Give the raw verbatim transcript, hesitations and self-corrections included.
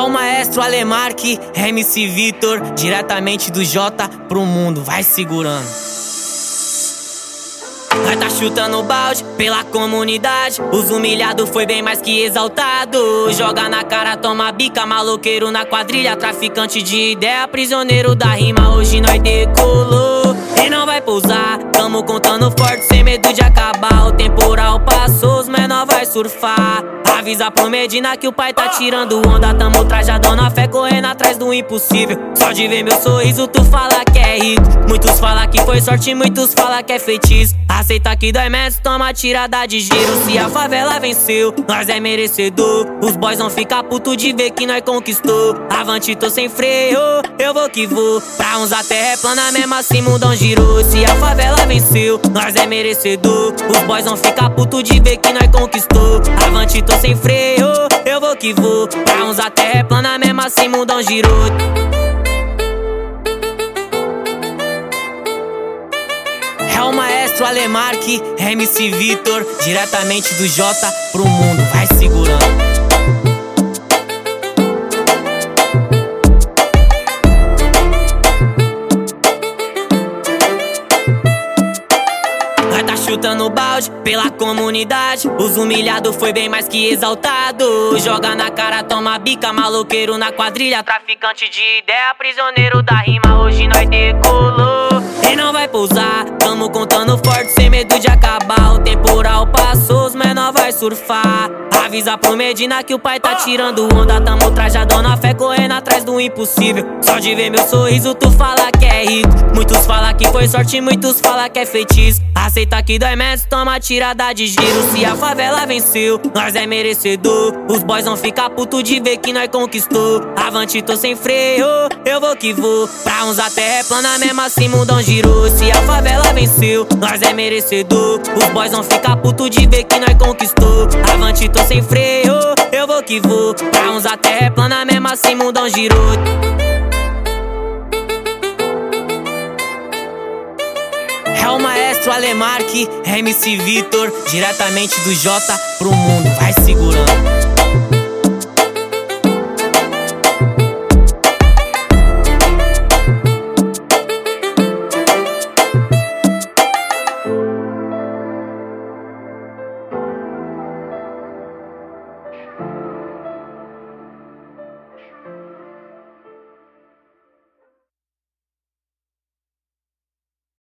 É o maestro Alemarque, M C Vitor, diretamente do J pro mundo, vai segurando. Nós tá chutando balde pela comunidade. Os humilhados foi bem mais que exaltado. Joga na cara, toma bica, maloqueiro na quadrilha, traficante de ideia, prisioneiro da rima. Hoje nós decolou e não vai pousar. Tamo contando forte, sem medo de acabar. O temporal passou, os menor vai surfar. Avisa pro Medina que o pai tá tirando onda. Tamo trajadão na fé, correndo atrás do impossível. Só de ver meu sorriso tu fala que é rico. Muitos falam que foi sorte, muitos falam que é feitiço. Aceita que dói menos, toma tirada de giro. Se a favela venceu, nós é merecedor. Os boys vão ficar puto de ver que nós conquistou. Avante, tô sem freio, eu vou que vou. Pra uns a terra é plana, mesmo assim mundão girou. Se a favela venceu, nós é merecedor. Os boys vão ficar puto de ver que nós conquistou. Avante, tô sem freio, eu vou que vou. Pra uns a terra é plana, mesmo assim mundão girou. É o maestro Alemarque, M C Vitor, diretamente do J pro mundo, vai segurando. Nós tá chutando balde pela comunidade. Os humilhados foi bem mais que exaltado. Joga na cara, toma bica, maloqueiro na quadrilha, traficante de ideia, prisioneiro da rima. Hoje nós decolou e não vai pousar. Tamo contando forte, sem medo de acabar. O temporal passou, os menor vai surfar. Avisa pro Medina que o pai tá tirando onda. Tamo trajadão na fé, correndo atrás do impossível. Só de ver meu sorriso tu fala que é rico. Muitos falam que foi sorte, muitos falam que é feitiço. Aceita que dói menos, toma tirada de giro. Se a favela venceu, nós é merecedor. Os boys vão ficar puto de ver que nós conquistou. Avante, tô sem freio, eu vou que vou. Pra uns a terra é plana, mesmo assim mundão girou. Se a favela venceu, nós é merecedor. Os boys vão ficar puto de ver que nós conquistou. Avante, tô sem freio, eu vou que vou. Pra uns a terra é plana, mesmo assim mundão girou. É o maestro Alemarque, M C Vitor, diretamente do J pro mundo, vai segurando.